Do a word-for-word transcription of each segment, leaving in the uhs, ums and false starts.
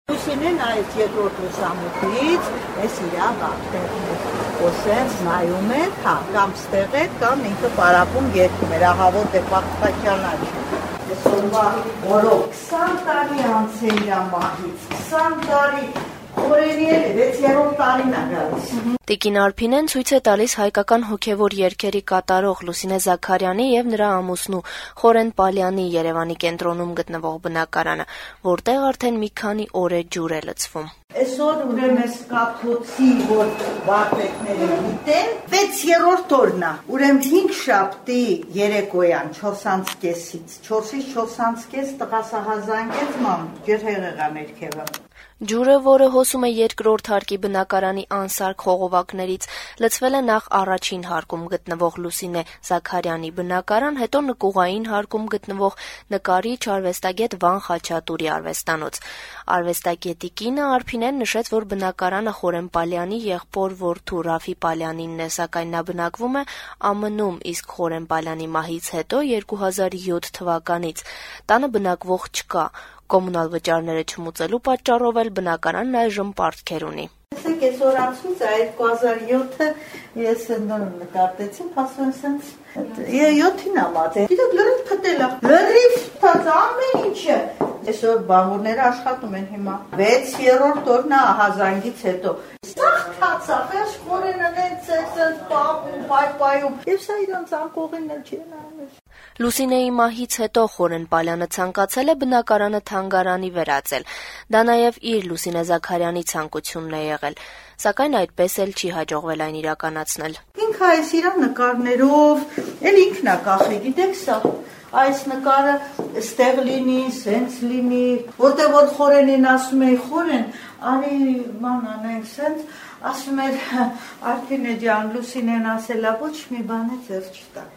Լուսինեն այդ երկրորդ լուսամուտից էս իրա վաղտեղն է, ոսենց նայում է, հա, կամ ստեղ է, կամ ինքը պարապում երկում էր, ահավոտ է պաղտակյան աչ։ Այսօրվա օրով քսան տարի անց է իրա մահից, քսան տարի Խորենի էլ է, վեցերորդ տարին է գալիս։ Տիկին Արփինեն ցույց է տալիս հայկական հոգևոր երգերի կատարող Լուսինե Զաքարյանի եւ նրա ամուսնու Խորեն Պալյանի Երևանի կենտրոնում գտնվող բնակարանը, որտեղ արդեն մի քանի օր է ջուր է լցվում։ Այսօր ուրեմն էս կաթոցի, որ վարպետները գիտեն, վեցերորդ օրն է, ուրեմն հինգ շաբթի երեկոյան չորսից կեսից, չորսից չորսից կես տղասահազանգեց ման, ջրհեղեղա ներքևը։ Ջուրը, որը հոսում է երկրորդ հարկի բնակարանի անսարք խողովակներից, լցվել է նախ առաջին հարկում գտնվող Լուսինե Զաքարյանի բնակարան, հետո նկուղային հարկում գտնվող նկարիչ արվեստագետ Վան Խաչատուրի արվեստանոց։ Արվեստագետի կինը Արփինեն նշեց, որ բնակարանը Խորեն Պալյանի եղբոր որդու Ռաֆի Պալյանինն է, սակայն նա բնակվում է ԱՄՆ-ում, իսկ Խորեն Պալյանի մահից հետո երկու հազար յոթ թվականից տանը բնակվող չկա։ Կոմունալ վճարները չմուծելու պատճառով էլ բնակարանն այժմ պարտքեր ունի։ Տեսեք, այսօր անցուց է երկու հազար յոթը ես նոր նկարտեցին, ասում sense յոթին ամաց է։ Դիտեք լրիվ փտել է։ Լրիվ փտած ամեն ինչը։ Այսօր բանվորները աշխատում են հիմա։ վեցերորդ օրն է ահազանգից հետո։ Սաղ թացավ, ես Խորենը նենց է, sense պապում, պայպայում։ Եվ սա իրանց անկողին էլ չի նայում։ Լուսինեի մահից հետո Խորեն Պալյանը ցանկացել է բնակարանը թանգարանի վերածել։ Դա նաև իր Լուսինե Զաքարյանի ցանկությունն է եղել, սակայն այդպես էլ չի հաջողվել այն իրականացնել։ Ինքը այս իր նկարներով, էլ ինքն է կախել, գիտեք սա, այս նկարը ստեղ լինի, սենց լինի, որտեղ որ Խորենին ասում էի Խորեն, արի ման անենք սենց, ասում էր Արփինե ջան, Լուսինեն ասելա ոչ մի բան է ձեռ չտաք։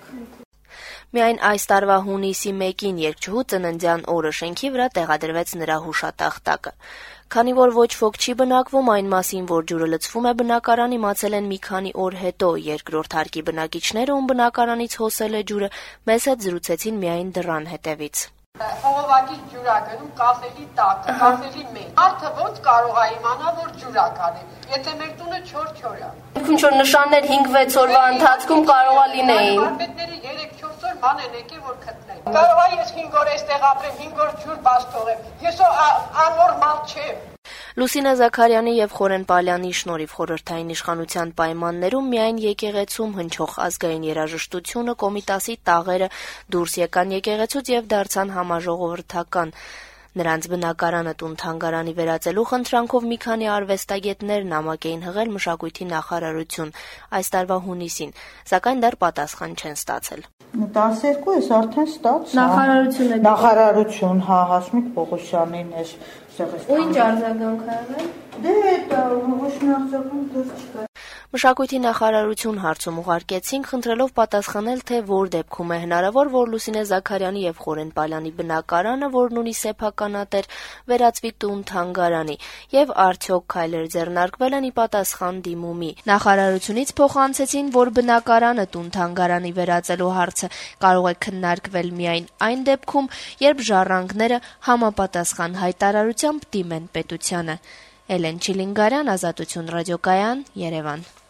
Միայն այս տարվա հունիսի մեկին երգչուհու ծննդյան օրը շենքի վրա տեղադրվեց նրա հուշատախտակը։ Քանի որ ոչ ոք չի բնակվում, այն մասին, որ ջուրը լցվում է բնակարան, իմացել են մի քանի օր հետո երկրորդ հարկի բնակիչները, ում բնակարանից հոսել է ջուրը, մեզ հետ զրուցեցին միայն դռան հետևից։ Խողովակի ջուր է գնում կախելի տակը, կախելի մեջ։ Մարդը ոնց կարող է իմանալ, որ ջուր է գալի, եթե մեր տունը չոր-չոր է։ Ինչ-որ նշաններ հինգ-վեց օրվա ընթացքում կարող է լինեին։ Վարպետների երեք-չորս օր ման են եկել, որ գտնեն։ Կարող է ես հինգ օր այստեղ ապրեմ, հինգ օր ջուր բաց թողեմ։ Ես աննորմալ չեմ։ Լուսինե Զաքարյանի եւ Խորեն Պալյանի շնորհիվ խորհրդային իշխանության պայմաններում միայն եկեղեցում հնչող ազգային երաժշտությունը, Կոմիտասի տաղերը դուրս եկան եկեղեցուց եւ դարձան համաժողովրդական։ Նրանց բնակարանը տուն-թանգարանի վերածելու խնդրանքով մի քանի արվեստագետներ նամակ էին հղել մշակույթի նախարարություն այս տարվա հունիսին, սակայն դեռ պատասխան չեն ստացել։ տասներկու ես արդեն ստաց։ Նախարարությունը Նախարարություն, հա, Հասմիկ Պողոսյանին էս Ու ինչ արձագանք ա եղել։ Դե դա ոչ մի արձագանք դեռ չկա։ Մշակույթի նախարարություն հարցում ուղարկեցինք, խնդրելով պատասխանել, թե որ դեպքում է հնարավոր, որ Լուսինե Զաքարյանի եւ Խորեն Պալյանի բնակարանը, որն ունի սեփականատեր, վերածվի տուն-թանգարանի, եւ արդյոք քայլեր ձեռնարկվել են ի պատասխան դիմումի։ Նախարարությունից փոխանցեցին, որ բնակարանը տուն-թանգարանի վերածելու հարցը կարող է քննարկվել միայն այն դեպքում, երբ ժառանգները համապատասխան հայտարարությամբ դիմեն պետությանը։ Էլեն Չիլինգարյան, Ազատություն ռադիոկայան, Երևան։